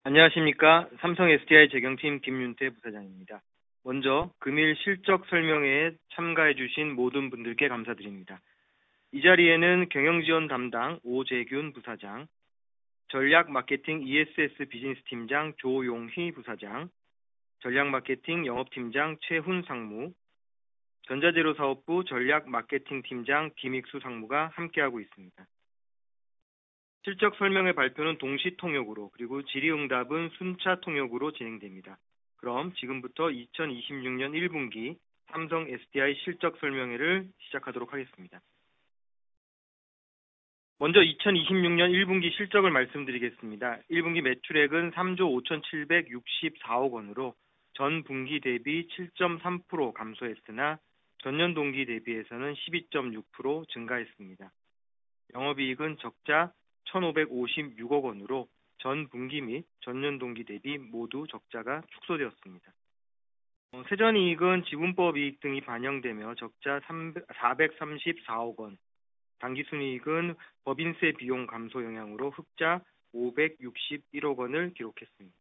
안녕하십니까. 삼성 SDI 재경팀 김윤태 부사장입니다. 먼저 금일 실적 설명회에 참가해 주신 모든 분들께 감사드립니다. 이 자리에는 경영지원 담당 오재균 부사장, 전략 마케팅 ESS 비즈니스 팀장 조용희 부사장, 전략 마케팅 영업팀장 최훈 상무, 전자재료 사업부 전략 마케팅 팀장 김익수 상무가 함께하고 있습니다. 실적 설명회 발표는 동시 통역으로 그리고 질의응답은 순차 통역으로 진행됩니다. 그럼 지금부터 2026년 1분기 삼성 SDI 실적 설명회를 시작하도록 하겠습니다. 먼저 2026년 1분기 실적을 말씀드리겠습니다. 1분기 매출액은 3조 5,764억 원으로 전 분기 대비 7.3% 감소했으나 전년 동기 대비해서는 12.6% 증가했습니다. 영업이익은 적자 1,556억 원으로 전 분기 및 전년 동기 대비 모두 적자가 축소되었습니다. 세전이익은 지분법 이익 등이 반영되며 적자 434억 원, 당기순이익은 법인세 비용 감소 영향으로 흑자 561억 원을 기록했습니다.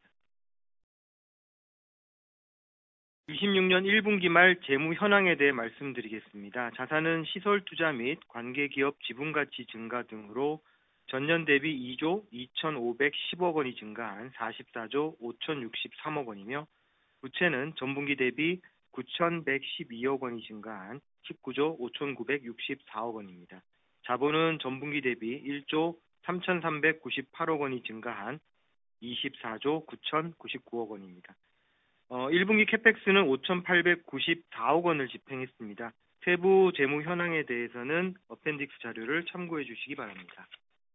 26년 1분기 말 재무 현황에 대해 말씀드리겠습니다. 자산은 시설 투자 및 관계기업 지분가치 증가 등으로 전년 대비 2조 2,510억 원이 증가한 44조 5,063억 원이며 부채는 전분기 대비 9,112억 원이 증가한 19조 5,964억 원입니다. 자본은 전분기 대비 1조 3,398억 원이 증가한 24조 9,099억 원입니다. 1분기 캐펙스는 5,894억 원을 집행했습니다. 세부 재무 현황에 대해서는 어펜딕스 자료를 참고해 주시기 바랍니다.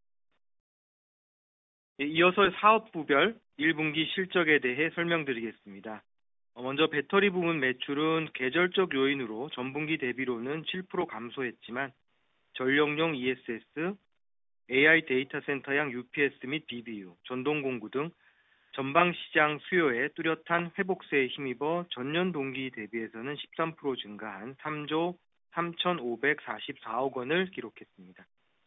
이어서 사업부별 1분기 실적에 대해 설명드리겠습니다. 먼저 배터리 부문 매출은 계절적 요인으로 전분기 대비로는 7% 감소했지만 전력용 ESS, AI 데이터 센터형 UPS 및 BBU, 전동공구 등 전방시장 수요에 뚜렷한 회복세에 힘입어 전년 동기 대비해서는 13% 증가한 3조 3,544억 원을 기록했습니다.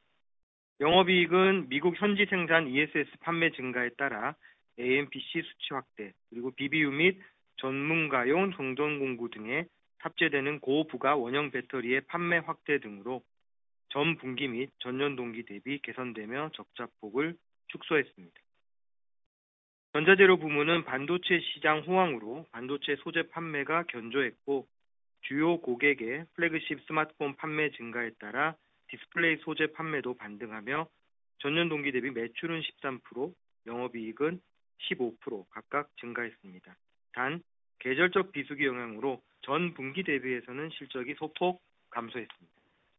영업이익은 미국 현지 생산 ESS 판매 증가에 따라 AMPC 수치 확대, 그리고 BBU 및 전문가용 전동공구 등에 탑재되는 고부가 원형 배터리의 판매 확대 등으로 전 분기 및 전년 동기 대비 개선되며 적자폭을 축소했습니다. 전자재료 부문은 반도체 시장 호황으로 반도체 소재 판매가 견조했고 주요 고객의 플래그십 스마트폰 판매 증가에 따라 디스플레이 소재 판매도 반등하며 전년 동기 대비 매출은 13%, 영업이익은 15% 각각 증가했습니다. 단 계절적 비수기 영향으로 전 분기 대비해서는 실적이 소폭 감소했습니다.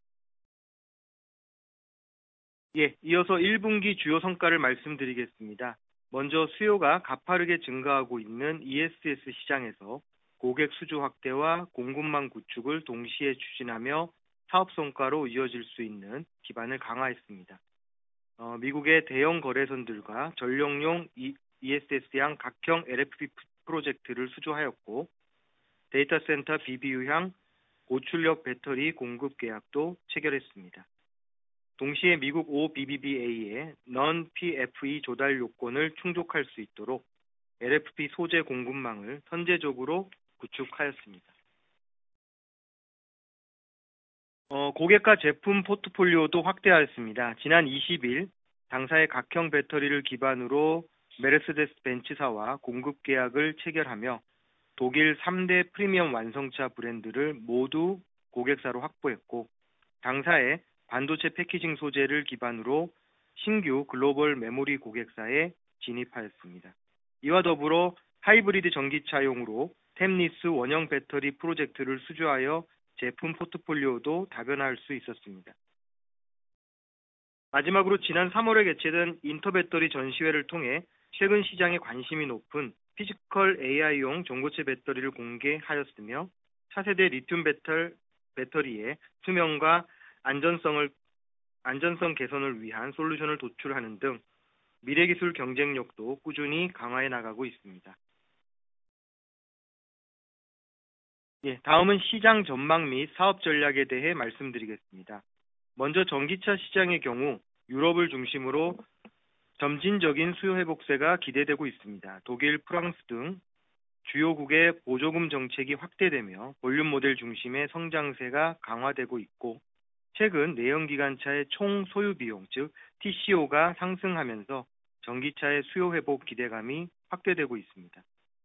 이어서 1분기 주요 성과를 말씀드리겠습니다. 먼저 수요가 가파르게 증가하고 있는 ESS 시장에서 고객 수주 확대와 공급망 구축을 동시에 추진하며 사업 성과로 이어질 수 있는 기반을 강화했습니다. 미국의 대형 거래선들과 전력용 ESS향 각형 LFP 프로젝트를 수주하였고 데이터 센터 BBU향 고출력 배터리 공급 계약도 체결했습니다. 동시에 미국 OBBBA의 non-PFE 조달 요건을 충족할 수 있도록 LFP 소재 공급망을 선제적으로 구축하였습니다. 고객과 제품 포트폴리오도 확대하였습니다. 지난 20일 당사의 각형 배터리를 기반으로 메르세데스 벤츠사와 공급 계약을 체결하며 독일 3대 프리미엄 완성차 브랜드를 모두 고객사로 확보했고 당사의 반도체 패키징 소재를 기반으로 신규 글로벌 메모리 고객사에 진입하였습니다. 이와 더불어 하이브리드 전기차용으로 템리스 원형 배터리 프로젝트를 수주하여 제품 포트폴리오도 다변화할 수 있었습니다. 마지막으로 지난 3월에 개최된 인터배터리 전시회를 통해 최근 시장에 관심이 높은 피지컬 AI용 전고체 배터리를 공개하였으며 차세대 리튬 배터리의 수명과 안전성 개선을 위한 솔루션을 도출하는 등 미래기술 경쟁력도 꾸준히 강화해 나가고 있습니다. 다음은 시장 전망 및 사업 전략에 대해 말씀드리겠습니다. 먼저 전기차 시장의 경우 유럽을 중심으로 점진적인 수요 회복세가 기대되고 있습니다. 독일, 프랑스 등 주요국의 보조금 정책이 확대되며 볼륨 모델 중심의 성장세가 강화되고 있고, 최근 내연기관차의 총 소유 비용, 즉 TCO가 상승하면서 전기차의 수요 회복 기대감이 확대되고 있습니다.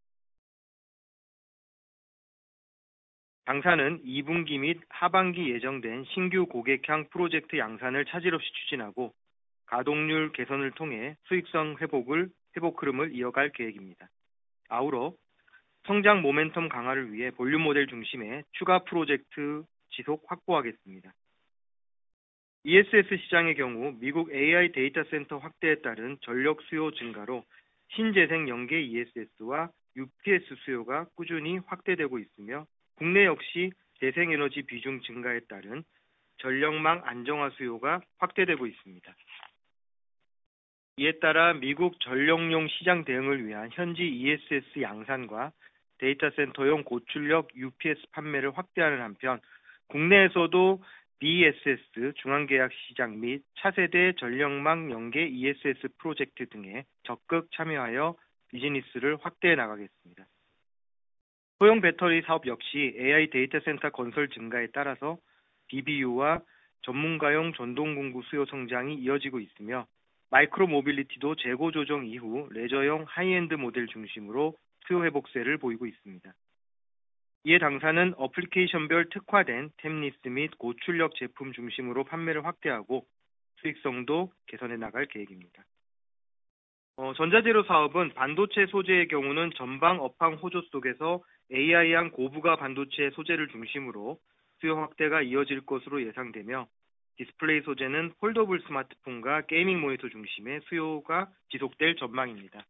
당사는 2분기 및 하반기 예정된 신규 고객향 프로젝트 양산을 차질 없이 추진하고 가동률 개선을 통해 수익성 회복 흐름을 이어갈 계획입니다. 아울러 성장 모멘텀 강화를 위해 볼륨 모델 중심의 추가 프로젝트 지속 확보하겠습니다. ESS 시장의 경우 미국 AI 데이터 센터 확대에 따른 전력 수요 증가로 신재생 연계 ESS와 UPS 수요가 꾸준히 확대되고 있으며, 국내 역시 재생에너지 비중 증가에 따른 전력망 안정화 수요가 확대되고 있습니다. 이에 따라 미국 전력용 시장 대응을 위한 현지 ESS 양산과 데이터 센터용 고출력 UPS 판매를 확대하는 한편, 국내에서도 BESS 중앙계약 시장 및 차세대 전력망 연계 ESS 프로젝트 등에 적극 참여하여 비즈니스를 확대해 나가겠습니다. 소형 배터리 사업 역시 AI 데이터 센터 건설 증가에 따라서 BBU와 전문가용 전동 공구 수요 성장이 이어지고 있으며, 마이크로 모빌리티도 재고 조정 이후 레저용 하이엔드 모델 중심으로 수요 회복세를 보이고 있습니다. 이에 당사는 어플리케이션별 특화된 템리스 및 고출력 제품 중심으로 판매를 확대하고 수익성도 개선해 나갈 계획입니다. 전자재료 사업은 반도체 소재의 경우는 전방 업황 호조 속에서 AI향 고부가 반도체 소재를 중심으로 수요 확대가 이어질 것으로 예상되며, 디스플레이 소재는 폴더블 스마트폰과 게이밍 모니터 중심의 수요가 지속될 전망입니다.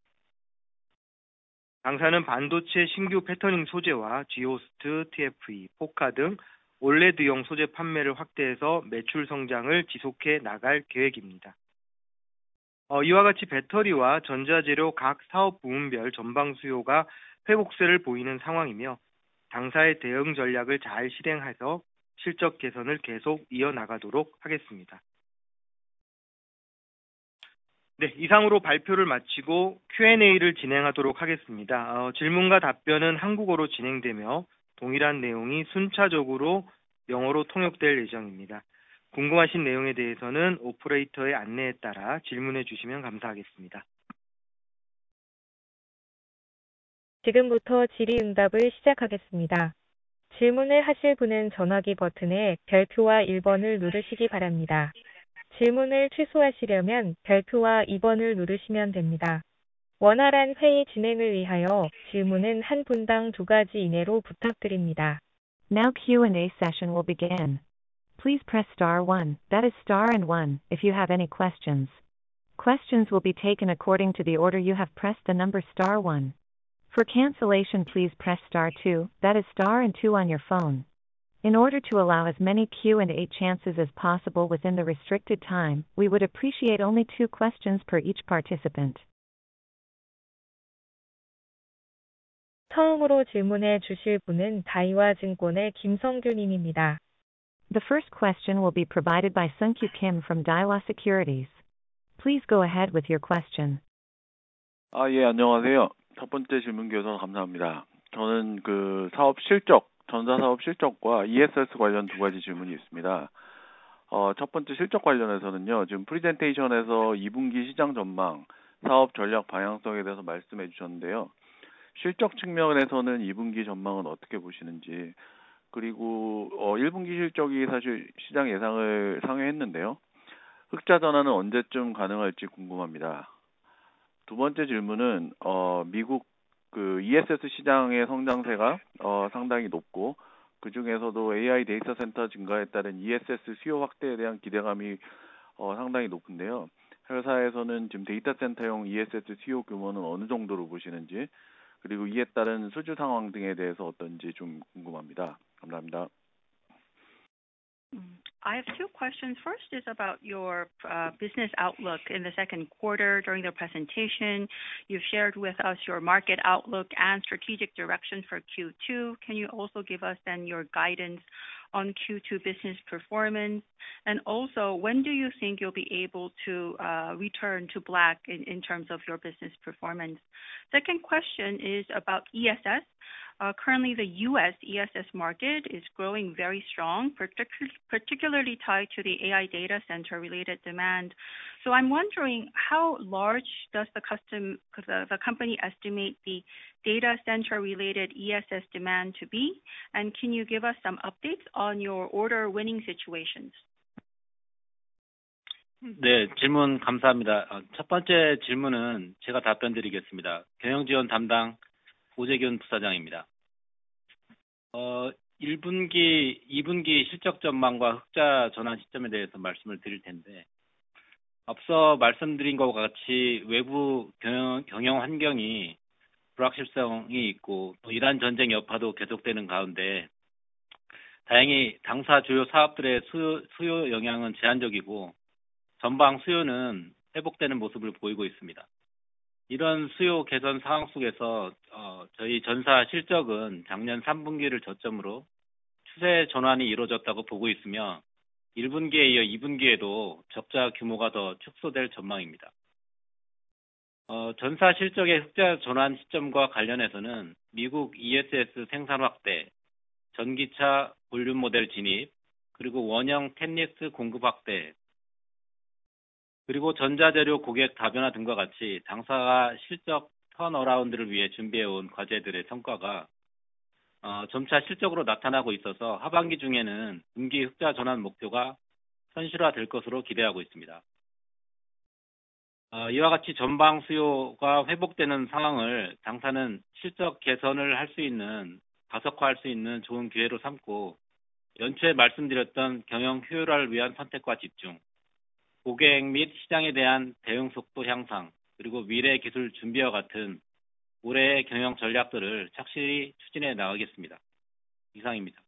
당사는 반도체 신규 패터닝 소재와 지오스트, TFE, 포카 등 올레드용 소재 판매를 확대해서 매출 성장을 지속해 나갈 계획입니다. 이와 같이 배터리와 전자재료 각 사업 부문별 전방 수요가 회복세를 보이는 상황이며, 당사의 대응 전략을 잘 실행해서 실적 개선을 계속 이어나가도록 하겠습니다. 네, 이상으로 발표를 마치고 Q&A를 진행하도록 하겠습니다. 질문과 답변은 한국어로 진행되며 동일한 내용이 순차적으로 영어로 통역될 예정입니다. 궁금하신 내용에 대해서는 오퍼레이터의 안내에 따라 질문해 주시면 감사하겠습니다. 지금부터 질의응답을 시작하겠습니다. 질문을 하실 분은 전화기 버튼에 별표와 1번을 누르시기 바랍니다. 질문을 취소하시려면 별표와 2번을 누르시면 됩니다. 원활한 회의 진행을 위하여 질문은 한 분당 2가지 이내로 부탁드립니다. Now Q&A session will begin. Please press star 1, that is star and 1, if you have any questions. Questions will be taken according to the order you have pressed the number star 1. For cancellation, please press star 2, that is star and 2 on your phone. In order to allow as many Q&A chances as possible within the restricted time, we would appreciate only 2 questions per each participant. 처음으로 질문해 주실 분은 다이와 증권의 김성규 님입니다. The first question will be provided by Sung-Kyu Kim from Daiwa Securities. Please go ahead with your question. 예, 안녕하세요. 첫 번째 질문 주셔서 감사합니다. 저는 사업 실적, 전자 사업 실적과 ESS 관련 2가지 질문이 있습니다. 첫 번째 실적 관련해서는요, 지금 프레젠테이션에서 2분기 시장 전망, 사업 전략 방향성에 대해서 말씀해 주셨는데요. 실적 측면에서는 2분기 전망은 어떻게 보시는지, 그리고 1분기 실적이 사실 시장 예상을 상회했는데요. 흑자 전환은 언제쯤 가능할지 궁금합니다. 두 번째 질문은 미국 ESS 시장의 성장세가 상당히 높고, 그 중에서도 AI 데이터 센터 증가에 따른 ESS 수요 확대에 대한 기대감이 상당히 높은데요. 회사에서는 지금 데이터 센터용 ESS 수요 규모는 어느 정도로 보시는지, 그리고 이에 따른 수주 상황 등에 대해서 어떤지 좀 궁금합니다. 감사합니다. I have two questions. First is about your business outlook in the second quarter. During the presentation, you've shared with us your market outlook and strategic direction for Q2. Can you also give us then your guidance on Q2 business performance? And also, when do you think you'll be able to return to black in terms of your business performance? Second question is about ESS. Currently, the U.S. ESS market is growing very strong, particularly tied to the AI data center related demand. So I'm wondering, how large does the company estimate the data center related ESS demand to be? And can you give us some updates on your order winning situations? 네, 질문 감사합니다. 첫 번째 질문은 제가 답변드리겠습니다. 경영지원 담당 오재균 부사장입니다. 1분기, 2분기 실적 전망과 흑자 전환 시점에 대해서 말씀을 드릴 텐데, 앞서 말씀드린 것과 같이 외부 경영 환경이 불확실성이 있고 또 이란 전쟁 여파도 계속되는 가운데 다행히 당사 주요 사업들의 수요 영향은 제한적이고 전방 수요는 회복되는 모습을 보이고 있습니다. 이런 수요 개선 상황 속에서 저희 전사 실적은 작년 3분기를 저점으로 추세 전환이 이루어졌다고 보고 있으며 1분기에 이어 2분기에도 적자 규모가 더 축소될 전망입니다. 전사 실적의 흑자 전환 시점과 관련해서는 미국 ESS 생산 확대, 전기차 볼륨 모델 진입, 그리고 원형 템닉스 공급 확대, 그리고 전자재료 고객 다변화 등과 같이 당사가 실적 턴어라운드를 위해 준비해온 과제들의 성과가 점차 실적으로 나타나고 있어서 하반기 중에는 분기 흑자 전환 목표가 현실화될 것으로 기대하고 있습니다. 이와 같이 전방 수요가 회복되는 상황을 당사는 실적 개선을 할 수 있는, 가속화할 수 있는 좋은 기회로 삼고 연초에 말씀드렸던 경영 효율화를 위한 선택과 집중, 고객 및 시장에 대한 대응 속도 향상, 그리고 미래 기술 준비와 같은 올해의 경영 전략들을 착실히 추진해 나가겠습니다. 이상입니다.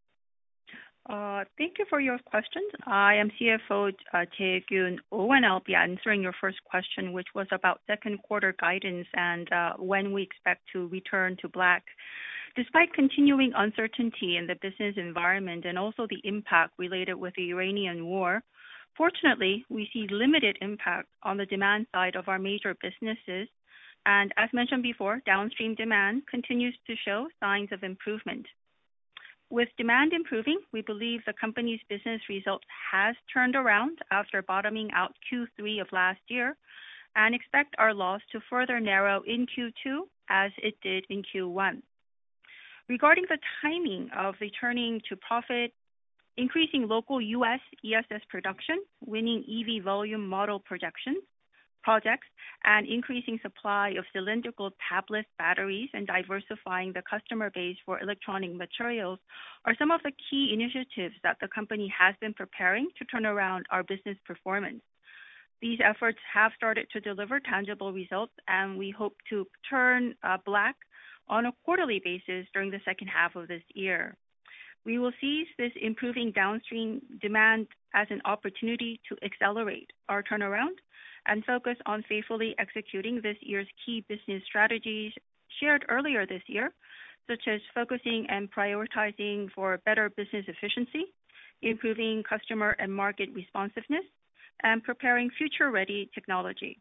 Thank you for your questions. I am CFO Jae-gyun Oh, and I'll be answering your first question, which was about second quarter guidance and when we expect to return to black. Despite continuing uncertainty in the business environment and also the impact related with the Iranian war, fortunately, we see limited impact on the demand side of our major businesses. And as mentioned before, downstream demand continues to show signs of improvement. With demand improving, we believe the company's business results has turned around after bottoming out Q3 of last year and expect our loss to further narrow in Q2 as it did in Q1. Regarding the timing of returning to profit, increasing local U.S. ESS production, winning EV volume model projects, and increasing supply of cylindrical tablet batteries and diversifying the customer base for electronic materials are some of the key initiatives that the company has been preparing to turn around our business performance. These efforts have started to deliver tangible results, and we hope to turn black on a quarterly basis during the second half of this year. We will seize this improving downstream demand as an opportunity to accelerate our turnaround and focus on faithfully executing this year's key business strategies shared earlier this year, such as focusing and prioritizing for better business efficiency, improving customer and market responsiveness, and preparing future-ready technology.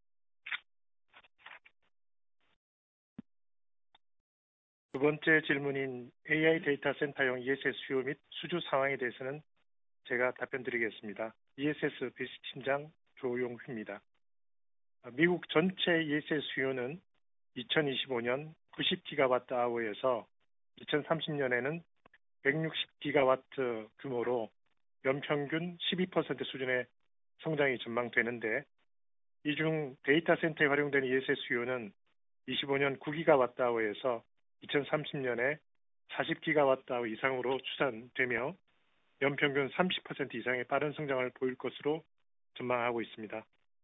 두 번째 질문인 AI 데이터 센터용 ESS 수요 및 수주 상황에 대해서는 제가 답변드리겠습니다. ESS 비서팀장 조용휘입니다. 미국 전체 ESS 수요는 2025년 90GWh에서 2030년에는 160GW 규모로 연평균 12% 수준의 성장이 전망되는데, 이 중 데이터 센터에 활용되는 ESS 수요는 25년 9GWh에서 2030년에 40GWh 이상으로 추산되며 연평균 30% 이상의 빠른 성장을 보일 것으로 전망하고 있습니다.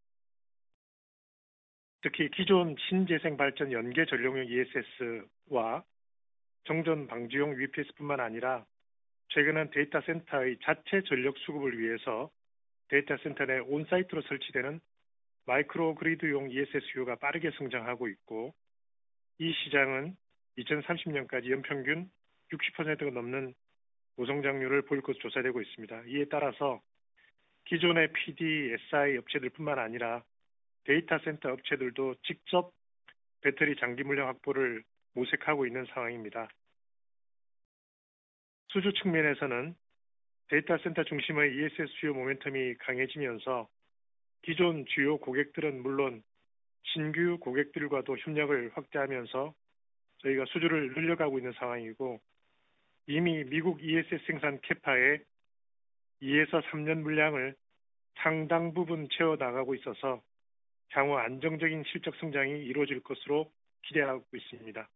특히 기존 신재생 발전 연계 전력용 ESS와 정전 방지용 UPS뿐만 아니라 최근은 데이터 센터의 자체 전력 수급을 위해서 데이터 센터 내 온사이트로 설치되는 마이크로 그리드용 ESS 수요가 빠르게 성장하고 있고, 이 시장은 2030년까지 연평균 60%가 넘는 고성장률을 보일 것으로 조사되고 있습니다. 이에 따라서 기존의 PD, SI 업체들뿐만 아니라 데이터 센터 업체들도 직접 배터리 장기 물량 확보를 모색하고 있는 상황입니다. 수주 측면에서는 데이터 센터 중심의 ESS 수요 모멘텀이 강해지면서 기존 주요 고객들은 물론 신규 고객들과도 협력을 확대하면서 저희가 수주를 늘려가고 있는 상황이고, 이미 미국 ESS 생산 캐파의 2에서 3년 물량을 상당 부분 채워나가고 있어서 향후 안정적인 실적 성장이 이루어질 것으로 기대하고 있습니다.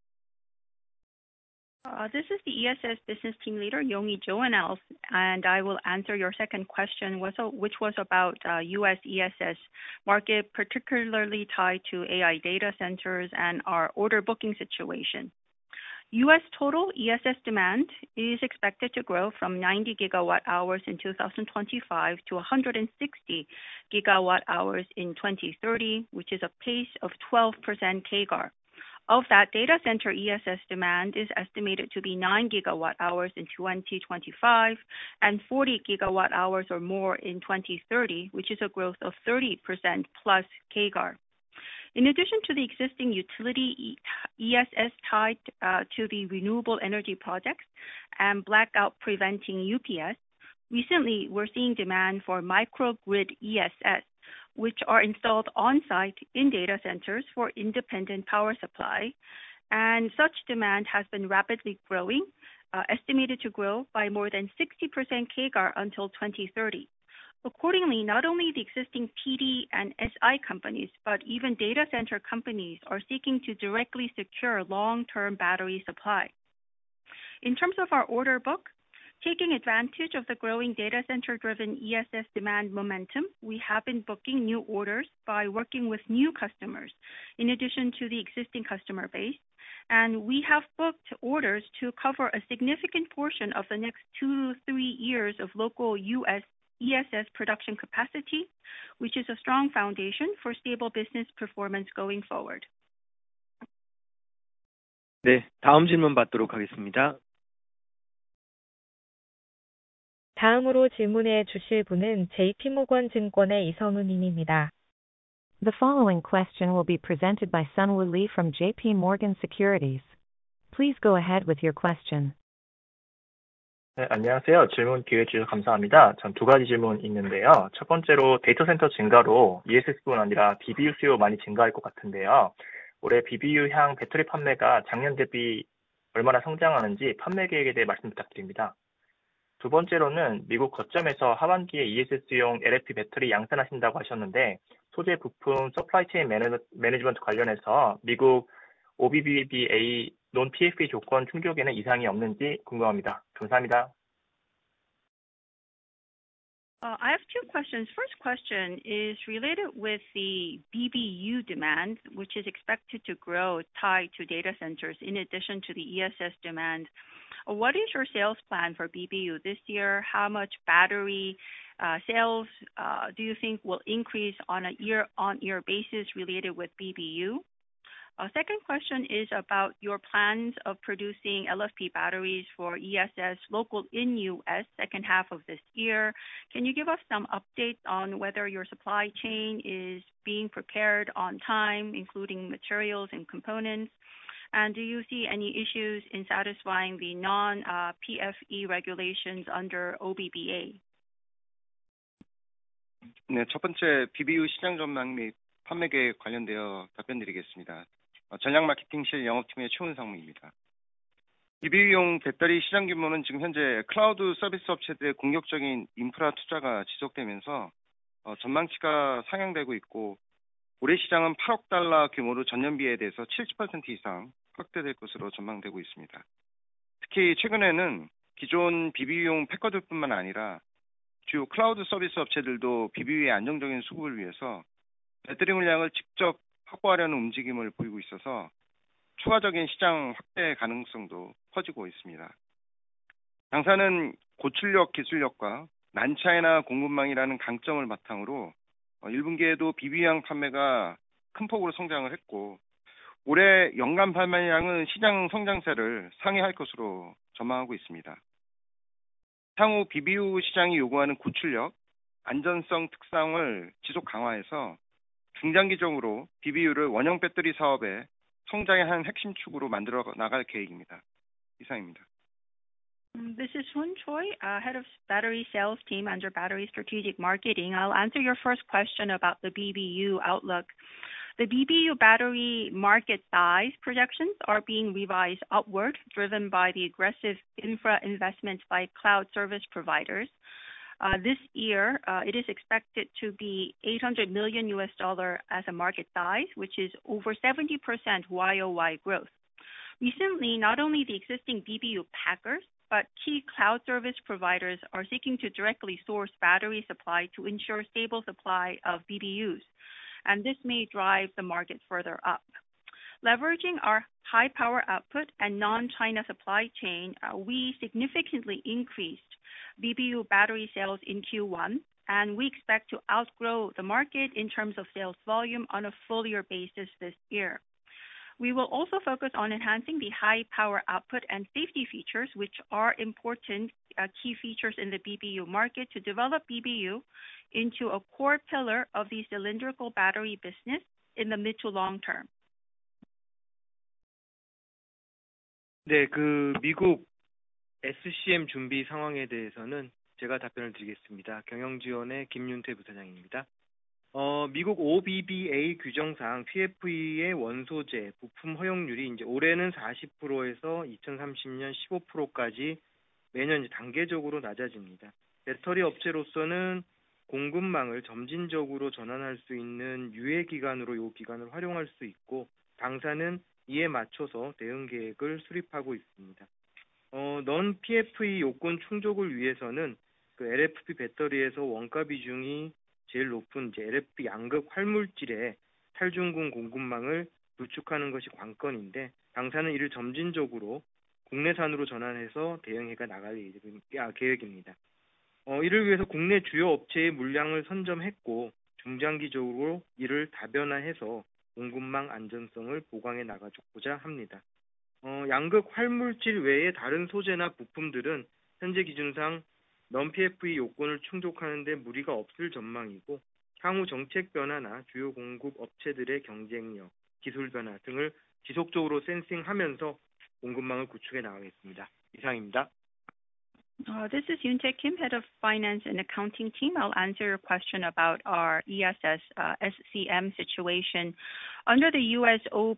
This is the ESS business team leader, Yongi Joanels, and I will answer your second question, which was about U.S. ESS market, particularly tied to AI data centers and our order booking situation. U.S. total ESS demand is expected to grow from 90 gigawatt hours in 2025 to 160 gigawatt hours in 2030, which is a pace of 12% CAGR. Of that, data center ESS demand is estimated to be 9 gigawatt hours in 2025 and 40 gigawatt hours or more in 2030, which is a growth of 30% plus CAGR. In addition to the existing utility ESS tied to the renewable energy projects and blackout preventing UPS, recently we're seeing demand for microgrid ESS, which are installed on-site in data centers for independent power supply. And such demand has been rapidly growing, estimated to grow by more than 60% CAGR until 2030. Accordingly, not only the existing PD and SI companies, but even data center companies are seeking to directly secure long-term battery supply. In terms of our order book, taking advantage of the growing data center-driven ESS demand momentum, we have been booking new orders by working with new customers, in addition to the existing customer base. And we have booked orders to cover a significant portion of the next 2 to 3 years of local U.S. ESS production capacity, which is a strong foundation for stable business performance going forward. 네, 다음 질문 받도록 하겠습니다. 다음으로 질문해 주실 분은 JP모건 증권의 이성은 님입니다. The following question will be presented by Sunwoo Lee from JP Morgan Securities. Please go ahead with your question. 네, 안녕하세요. 질문 기회 주셔서 감사합니다. 전 두 가지 질문 있는데요. 첫 번째로 데이터 센터 증가로 ESS뿐 아니라 BBU 수요 많이 증가할 것 같은데요. 올해 BBU향 배터리 판매가 작년 대비 얼마나 성장하는지 판매 계획에 대해 말씀 부탁드립니다. 두 번째로는 미국 거점에서 하반기에 ESS용 LFP 배터리 양산하신다고 하셨는데 소재 부품 서플라이 체인 매니지먼트 관련해서 미국 OBBBA 논 PFE 조건 충족에는 이상이 없는지 궁금합니다. 감사합니다. I have two questions. First question is related with the BBU demand, which is expected to grow tied to data centers in addition to the ESS demand. What is your sales plan for BBU this year? How much battery sales do you think will increase on a year-on-year basis related with BBU? Second question is about your plans of producing LFP batteries for ESS local in U.S. second half of this year. Can you give us some updates on whether your supply chain is being prepared on time, including materials and components? And do you see any issues in satisfying the non-PFE regulations under OBBA? 네, 첫 번째 BBU 시장 전망 및 판매 계획 관련되어 답변드리겠습니다. 전략 마케팅실 영업팀의 최훈상무입니다. BBU용 배터리 시장 규모는 지금 현재 클라우드 서비스 업체들의 공격적인 인프라 투자가 지속되면서 전망치가 상향되고 있고 올해 시장은 8억 달러 규모로 전년비에 대해서 70% 이상 확대될 것으로 전망되고 있습니다. 특히 최근에는 기존 BBU용 패커들뿐만 아니라 주요 클라우드 서비스 업체들도 BBU의 안정적인 수급을 위해서 배터리 물량을 직접 확보하려는 움직임을 보이고 있어서 추가적인 시장 확대 가능성도 커지고 있습니다. 당사는 고출력 기술력과 난차이나 공급망이라는 강점을 바탕으로 1분기에도 BBU형 판매가 큰 폭으로 성장을 했고 올해 연간 판매량은 시장 성장세를 상회할 것으로 전망하고 있습니다. 향후 BBU 시장이 요구하는 고출력, 안전성 특성을 지속 강화해서 중장기적으로 BBU를 원형 배터리 사업의 성장의 한 핵심 축으로 만들어 나갈 계획입니다. 이상입니다. This is Hun Choi, head of battery sales team under Battery Strategic Marketing. I'll answer your first question about the BBU outlook. The BBU battery market size projections are being revised upward, driven by the aggressive infra investments by cloud service providers. This year, it is expected to be $800 million as a market size, which is over 70% YOY growth. Recently, not only the existing BBU packers, but key cloud service providers are seeking to directly source battery supply to ensure stable supply of BBUs, and this may drive the market further up. Leveraging our high power output and non-China supply chain, we significantly increased BBU battery sales in Q1, and we expect to outgrow the market in terms of sales volume on a full year basis this year. We will also focus on enhancing the high power output and safety features, which are important key features in the BBU market, to develop BBU into a core pillar of the cylindrical battery business in the mid to long term. 네, 미국 SCM 준비 상황에 대해서는 제가 답변을 드리겠습니다. 경영지원의 김윤태 부사장입니다. 미국 OBBA 규정상 PFE의 원소재 부품 허용률이 이제 올해는 40%에서 2030년 15%까지 매년 단계적으로 낮아집니다. 배터리 업체로서는 공급망을 점진적으로 전환할 수 있는 유예 기간으로 이 기간을 활용할 수 있고, 당사는 이에 맞춰서 대응 계획을 수립하고 있습니다. 넌 PFE 요건 충족을 위해서는 LFP 배터리에서 원가 비중이 제일 높은 이제 LFP 양극 활물질의 탈중군 공급망을 구축하는 것이 관건인데, 당사는 이를 점진적으로 국내산으로 전환해서 대응해가 나갈 계획입니다. 이를 위해서 국내 주요 업체의 물량을 선점했고, 중장기적으로 이를 다변화해서 공급망 안전성을 보강해 나가고자 합니다. 양극 활물질 외에 다른 소재나 부품들은 현재 기준상 non-PFE 요건을 충족하는 데 무리가 없을 전망이고, 향후 정책 변화나 주요 공급 업체들의 경쟁력, 기술 변화 등을 지속적으로 센싱하면서 공급망을 구축해 나가겠습니다. 이상입니다. This is Yoon-tae Kim, head of finance and accounting team. I'll answer your question about our ESS SCM situation. Under the US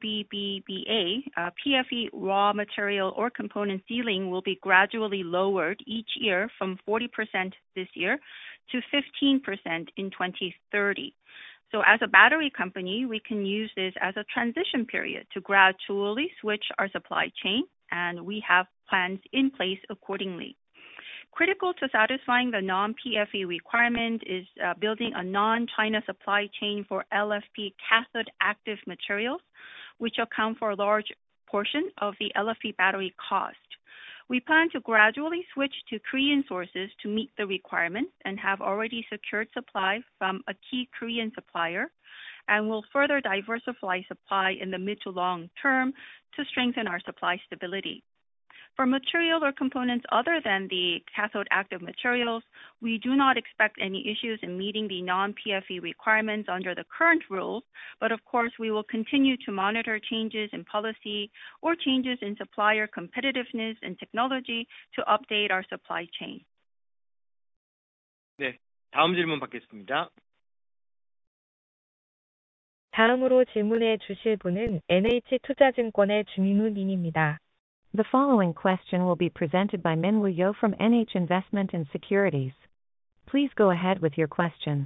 OBBBA, PFE raw material or component ceiling will be gradually lowered each year from 40% this year to 15% in 2030. So as a battery company, we can use this as a transition period to gradually switch our supply chain, and we have plans in place accordingly. Critical to satisfying the non-PFE requirement is building a non-China supply chain for LFP cathode active materials, which account for a large portion of the LFP battery cost. We plan to gradually switch to Korean sources to meet the requirements and have already secured supply from a key Korean supplier, and will further diversify supply in the mid to long term to strengthen our supply stability. For material or components other than the cathode active materials, we do not expect any issues in meeting the non-PFE requirements under the current rules, but of course we will continue to monitor changes in policy or changes in supplier competitiveness and technology to update our supply chain. 네, 다음 질문 받겠습니다. 다음으로 질문해 주실 분은 NH투자증권의 주민우 님입니다. The following question will be presented by Min Woo Yo from NH Investment and Securities. Please go ahead with your question.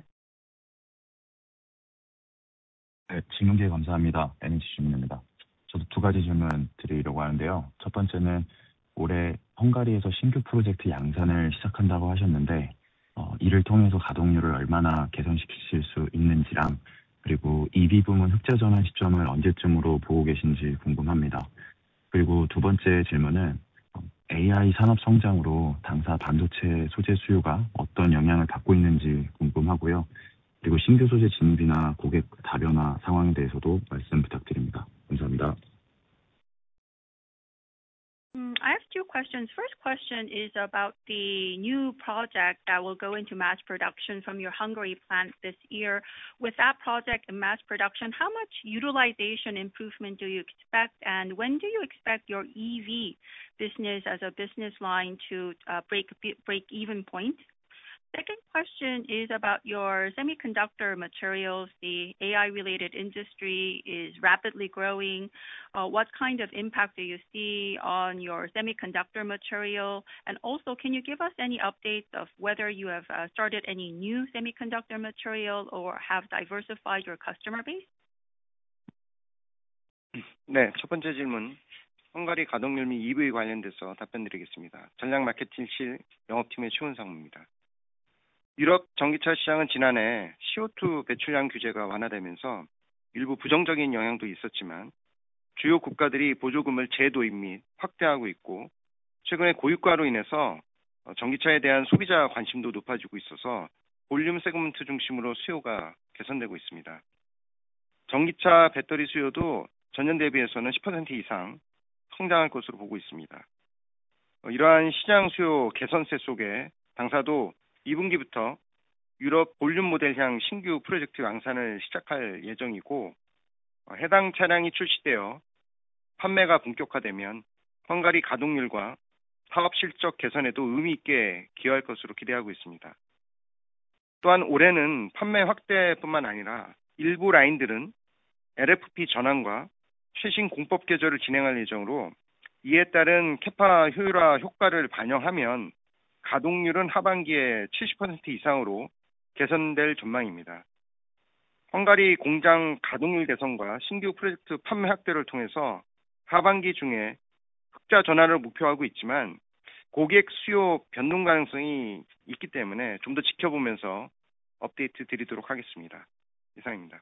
네, 질문 기회 감사합니다. NH 주민입니다. 저도 두 가지 질문 드리려고 하는데요. 첫 번째는 올해 헝가리에서 신규 프로젝트 양산을 시작한다고 하셨는데, 이를 통해서 가동률을 얼마나 개선시키실 수 있는지랑, 그리고 EV 부문 흑자 전환 시점을 언제쯤으로 보고 계신지 궁금합니다. 그리고 두 번째 질문은 AI 산업 성장으로 당사 반도체 소재 수요가 어떤 영향을 받고 있는지 궁금하고요. 그리고 신규 소재 진입이나 고객 다변화 상황에 대해서도 말씀 부탁드립니다. 감사합니다. I have two questions. First question is about the new project that will go into mass production from your Hungary plant this year. With that project in mass production, how much utilization improvement do you expect, and when do you expect your EV business as a business line to break even point? Second question is about your semiconductor materials. The AI-related industry is rapidly growing. What kind of impact do you see on your semiconductor material? And also, can you give us any updates of whether you have started any new semiconductor material or have diversified your customer base? 네, 첫 번째 질문. 헝가리 가동률 및 EV 관련돼서 답변드리겠습니다. 전략 마케팅실 영업팀의 최훈상무입니다. 유럽 전기차 시장은 지난해 CO2 배출량 규제가 완화되면서 일부 부정적인 영향도 있었지만 주요 국가들이 보조금을 재도입 및 확대하고 있고 최근에 고유가로 인해서 전기차에 대한 소비자 관심도 높아지고 있어서 볼륨 세그먼트 중심으로 수요가 개선되고 있습니다. 전기차 배터리 수요도 전년 대비해서는 10% 이상 성장할 것으로 보고 있습니다. 이러한 시장 수요 개선세 속에 당사도 2분기부터 유럽 볼륨 모델향 신규 프로젝트 양산을 시작할 예정이고 해당 차량이 출시되어 판매가 본격화되면 헝가리 가동률과 사업 실적 개선에도 의미 있게 기여할 것으로 기대하고 있습니다. 또한 올해는 판매 확대뿐만 아니라 일부 라인들은 LFP 전환과 최신 공법 개조를 진행할 예정으로 이에 따른 캐파 효율화 효과를 반영하면 가동률은 하반기에 70% 이상으로 개선될 전망입니다. 헝가리 공장 가동률 개선과 신규 프로젝트 판매 확대를 통해서 하반기 중에 흑자 전환을 목표하고 있지만 고객 수요 변동 가능성이 있기 때문에 좀 더 지켜보면서 업데이트 드리도록 하겠습니다. 이상입니다.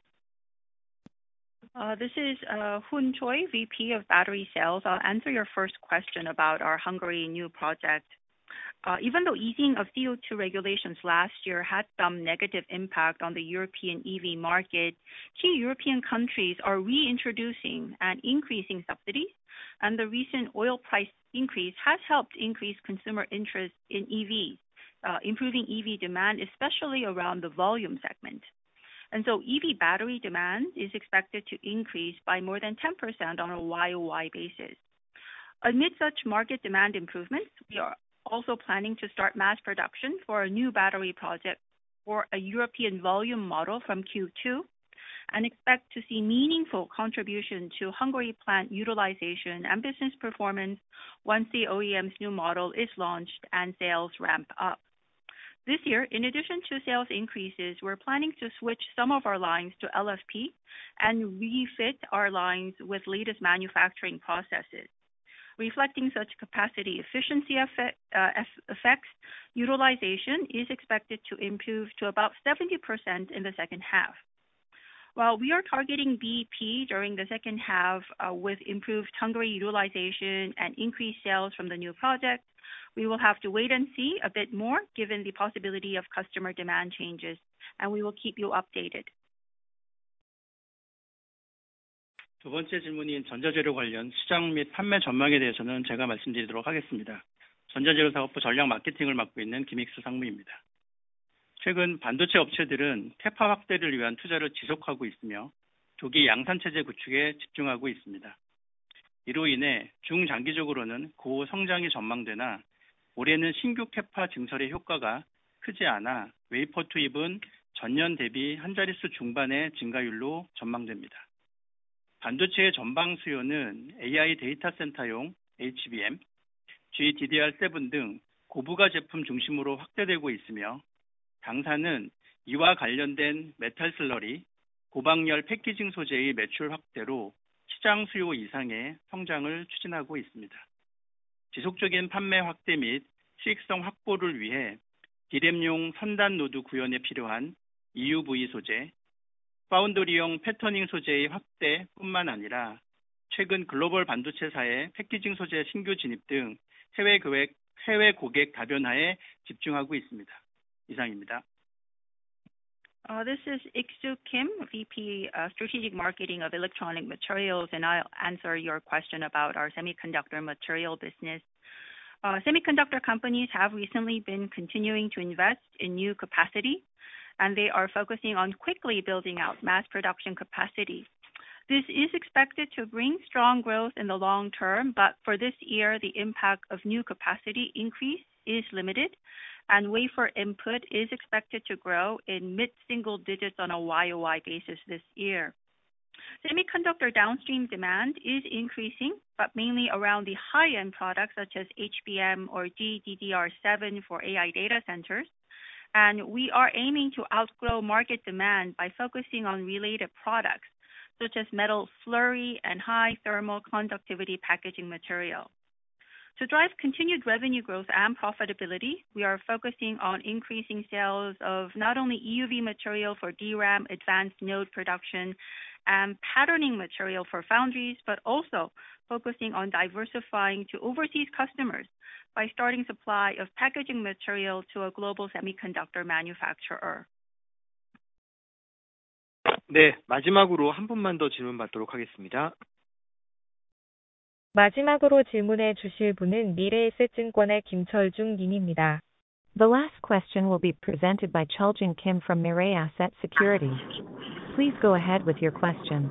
This is Hoon Choi, VP of Battery Sales. I'll answer your first question about our Hungary new project. Even though easing of CO2 regulations last year had some negative impact on the European EV market, key European countries are reintroducing and increasing subsidies, and the recent oil price increase has helped increase consumer interest in EVs, improving EV demand, especially around the volume segment. And so EV battery demand is expected to increase by more than 10% on a YOY basis. Amid such market demand improvements, we are also planning to start mass production for a new battery project for a European volume model from Q2 and expect to see meaningful contribution to Hungary plant utilization and business performance once the OEM's new model is launched and sales ramp up. This year, in addition to sales increases, we're planning to switch some of our lines to LFP and refit our lines with latest manufacturing processes. Reflecting such capacity efficiency effects, utilization is expected to improve to about 70% in the second half. While we are targeting BEP during the second half with improved Hungary utilization and increased sales from the new project, we will have to wait and see a bit more given the possibility of customer demand changes, and we will keep you updated. 두 번째 질문인 전자재료 관련 시장 및 판매 전망에 대해서는 제가 말씀드리도록 하겠습니다. 전자재료 사업부 전략 마케팅을 맡고 있는 김익수 상무입니다. 최근 반도체 업체들은 캐파 확대를 위한 투자를 지속하고 있으며 조기 양산체제 구축에 집중하고 있습니다. 이로 인해 중장기적으로는 고성장이 전망되나 올해는 신규 캐파 증설의 효과가 크지 않아 웨이퍼 투입은 전년 대비 한 자릿수 중반의 증가율로 전망됩니다. 반도체의 전방 수요는 AI 데이터 센터용 HBM, GDDR7 등 고부가 제품 중심으로 확대되고 있으며 당사는 이와 관련된 메탈 슬러리, 고박열 패키징 소재의 매출 확대로 시장 수요 이상의 성장을 추진하고 있습니다. 지속적인 판매 확대 및 수익성 확보를 위해 디램용 선단 노드 구현에 필요한 EUV 소재, 파운드리용 패터닝 소재의 확대뿐만 아니라 최근 글로벌 반도체사의 패키징 소재 신규 진입 등 해외 고객 다변화에 집중하고 있습니다. 이상입니다. This is Ik-soo Kim, VP Strategic Marketing of Electronic Materials, and I'll answer your question about our semiconductor material business. Semiconductor companies have recently been continuing to invest in new capacity, and they are focusing on quickly building out mass production capacity. This is expected to bring strong growth in the long term, but for this year, the impact of new capacity increase is limited, and wafer input is expected to grow in mid-single digits on a YOY basis this year. Semiconductor downstream demand is increasing, but mainly around the high-end products such as HBM or GDDR7 for AI data centers. And we are aiming to outgrow market demand by focusing on related products such as metal slurry and high thermal conductivity packaging material. To drive continued revenue growth and profitability, we are focusing on increasing sales of not only EUV material for DRAM advanced node production and patterning material for foundries, but also focusing on diversifying to overseas customers by starting supply of packaging material to a global semiconductor manufacturer. 네, 마지막으로 한 분만 더 질문 받도록 하겠습니다. 마지막으로 질문해 주실 분은 미래에셋증권의 김철중 님입니다. The last question will be presented by Cheoljung Kim from Mirae Asset Securities. Please go ahead with your question.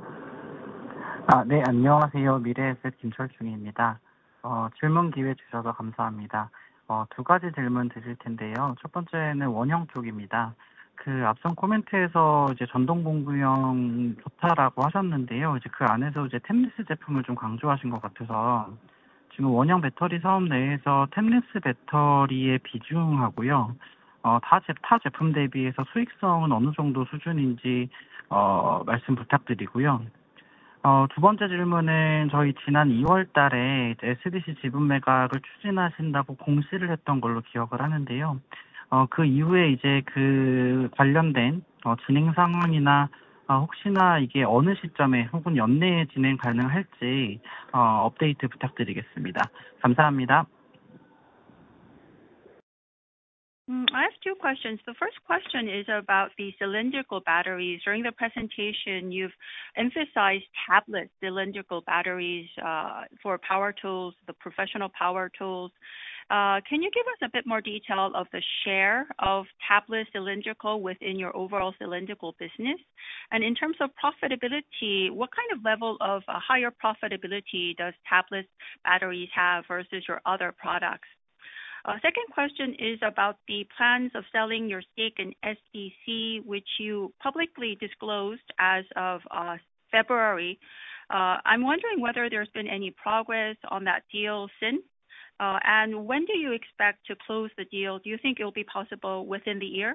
네, 안녕하세요. 미래에셋 김철중입니다. 질문 기회 주셔서 감사합니다. 두 가지 질문 드릴 텐데요. 첫 번째는 원형 쪽입니다. 앞선 코멘트에서 이제 전동공구형 좋다라고 하셨는데요. 이제 그 안에서 이제 템리스 제품을 좀 강조하신 것 같아서 지금 원형 배터리 사업 내에서 템리스 배터리의 비중하고요. 타 제품 대비해서 수익성은 어느 정도 수준인지 말씀 부탁드리고요. 두 번째 질문은 저희 지난 2월 달에 SDC 지분 매각을 추진하신다고 공시를 했던 걸로 기억을 하는데요. 그 이후에 이제 그 관련된 진행 상황이나 혹시나 이게 어느 시점에 혹은 연내에 진행 가능할지 업데이트 부탁드리겠습니다. 감사합니다. I have two questions. The first question is about the cylindrical batteries. During the presentation, you've emphasized tabless cylindrical batteries for power tools, the professional power tools. Can you give us a bit more detail of the share of tabless cylindrical within your overall cylindrical business? And in terms of profitability, what kind of level of higher profitability does tabless batteries have versus your other products? Second question is about the plans of selling your stake in SDC, which you publicly disclosed as of February. I'm wondering whether there's been any progress on that deal since, and when do you expect to close the deal? Do you think it will be possible within the year?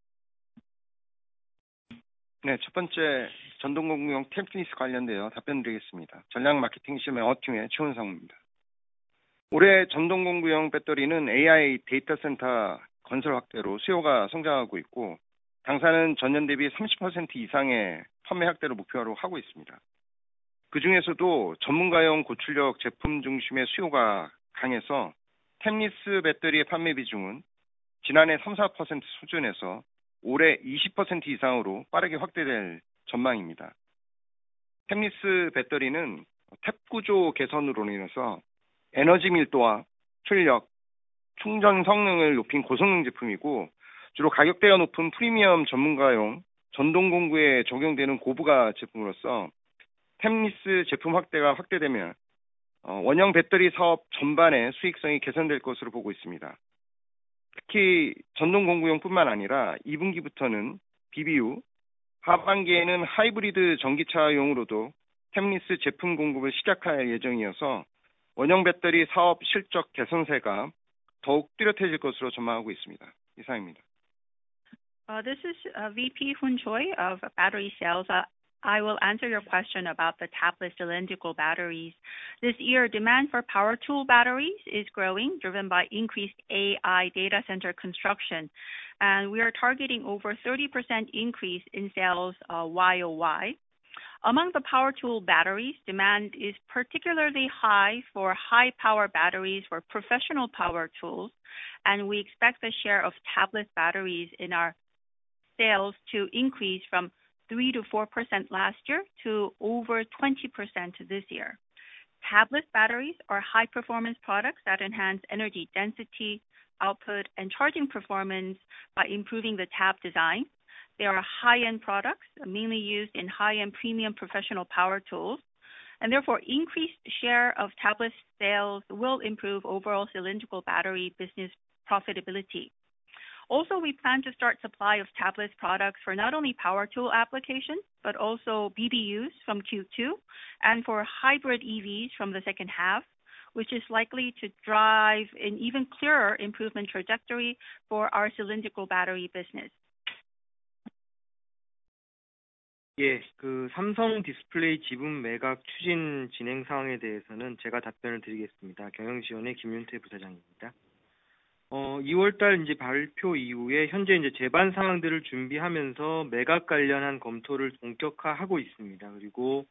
네, 첫 번째 전동공구용 템리스 관련되어 답변드리겠습니다. 전략 마케팅실의 어팀의 최훈상입니다. 올해 전동공구용 배터리는 AI 데이터 센터 건설 확대로 수요가 성장하고 있고 당사는 전년 대비 30% 이상의 판매 확대를 목표로 하고 있습니다. 그중에서도 전문가용 고출력 제품 중심의 수요가 강해서 템리스 배터리의 판매 비중은 지난해 3-4% 수준에서 올해 20% 이상으로 빠르게 확대될 전망입니다. 템리스 배터리는 탭 구조 개선으로 인해서 에너지 밀도와 출력, 충전 성능을 높인 고성능 제품이고 주로 가격대가 높은 프리미엄 전문가용 전동 공구에 적용되는 고부가 제품으로서 템리스 제품 확대되면 원형 배터리 사업 전반의 수익성이 개선될 것으로 보고 있습니다. 특히 전동 공구용뿐만 아니라 2분기부터는 BBU, 하반기에는 하이브리드 전기차용으로도 템리스 제품 공급을 시작할 예정이어서 원형 배터리 사업 실적 개선세가 더욱 뚜렷해질 것으로 전망하고 있습니다. 이상입니다. This is VP Hoon Choi of Battery Sales. I will answer your question about the tabless cylindrical batteries. This year, demand for power tool batteries is growing, driven by increased AI data center construction. And we are targeting over 30% increase in sales YOY. Among the power tool batteries, demand is particularly high for high power batteries for professional power tools, and we expect the share of tablet batteries in our sales to increase from 3 to 4% last year to over 20% this year. Tablet batteries are high performance products that enhance energy density, output, and charging performance by improving the tab design. They are high-end products, mainly used in high-end premium professional power tools, and therefore increased share of tablet sales will improve overall cylindrical battery business profitability. Also, we plan to start supply of tablets products for not only power tool applications, but also BBUs from Q2 and for hybrid EVs from the second half, which is likely to drive an even clearer improvement trajectory for our cylindrical battery business. 예, 삼성 디스플레이 지분 매각 추진 진행 상황에 대해서는 제가 답변을 드리겠습니다. 경영지원의 김윤태 부사장입니다. 2월달 이제 발표 이후에 현재 이제 재반 사항들을 준비하면서 매각 관련한 검토를 본격화하고 있습니다. 그리고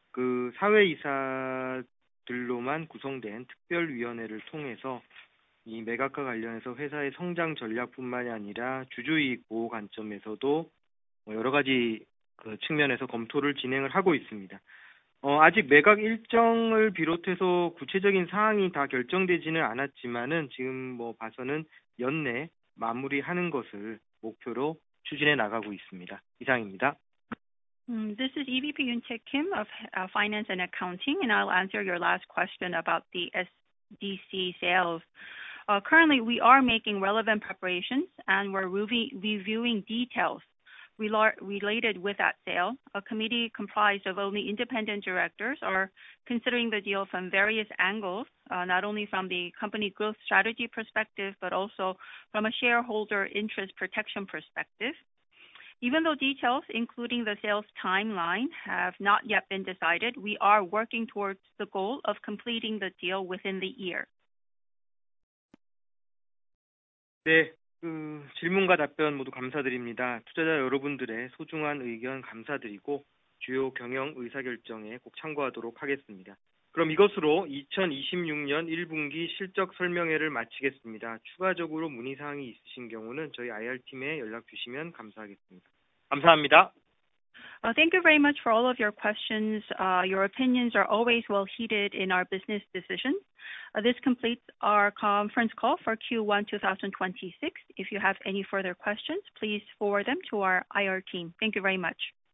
사회이사들로만 구성된 특별위원회를 통해서 이 매각과 관련해서 회사의 성장 전략뿐만이 아니라 주주이익 보호 관점에서도 여러 가지 측면에서 검토를 진행을 하고 있습니다. 아직 매각 일정을 비롯해서 구체적인 사항이 다 결정되지는 않았지만은 지금 봐서는 연내 마무리하는 것을 목표로 추진해 나가고 있습니다. 이상입니다. This is EVP Yoon-tae Kim of Finance and Accounting, and I'll answer your last question about the SDC sales. Currently, we are making relevant preparations and we're reviewing details related with that sale. A committee comprised of only independent directors are considering the deal from various angles, not only from the company growth strategy perspective, but also from a shareholder interest protection perspective. Even though details, including the sales timeline, have not yet been decided, we are working towards the goal of completing the deal within the year. 네. 질문과 답변 모두 감사드립니다. 투자자 여러분들의 소중한 의견 감사드리고 주요 경영 의사결정에 꼭 참고하도록 하겠습니다. 그럼 이것으로 2026년 1분기 실적 설명회를 마치겠습니다. 추가적으로 문의사항이 있으신 경우는 저희 IR팀에 연락 주시면 감사하겠습니다. 감사합니다. Thank you very much for all of your questions. Your opinions are always well heeded in our business decisions. This completes our conference call for Q1 2026. If you have any further questions, please forward them to our IR team. Thank you very much.